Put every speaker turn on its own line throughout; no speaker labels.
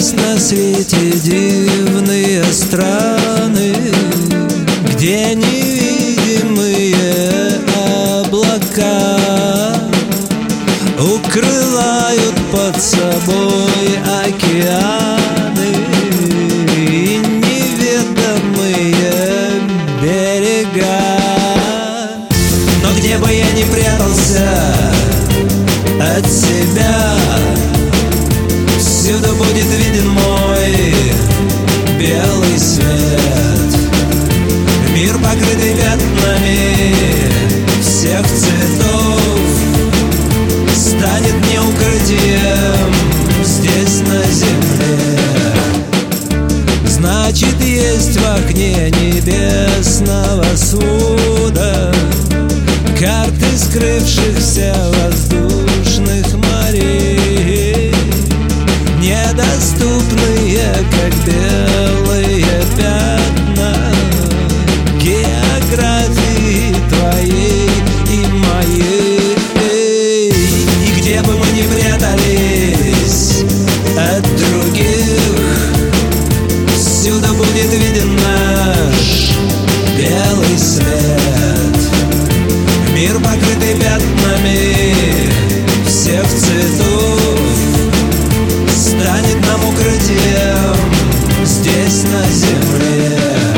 Есть на свете дивные страны, где невидимые облака укрывают под собой океаны и неведомые берега. Но где бы я ни прятался от себя, всюду будет виден мой белый свет. Мир, покрытый пятнами всех цветов, станет мне укрытием здесь на земле. Значит, есть в окне небесного свода карты скрывшихся воздушных морей, недоступные, как белые пятна географии твоей и моей. И где бы мы ни прятались от других, всюду будет виден наш белый свет. Мир, покрытый пятнами всех цветов, станет нам укрытием здесь на земле.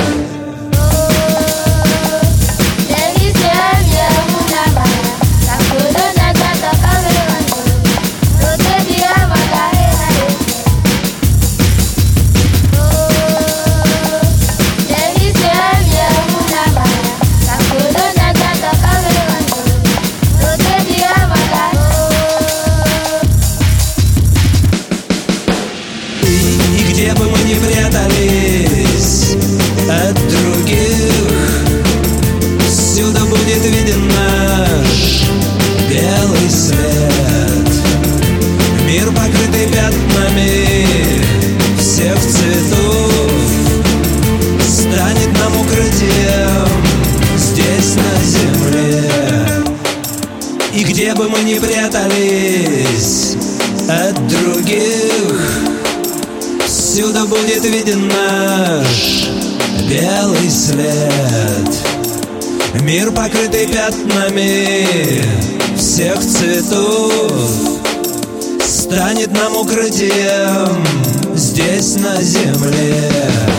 Где бы мы ни прятались от других, всюду будет виден наш белый свет. Мир, покрытый пятнами всех цветов, станет нам укрытием здесь на земле. И где бы мы ни прятались от других, всюду будет виден наш белый свет. Мир, покрытый пятнами всех цветов, станет нам укрытием здесь на земле.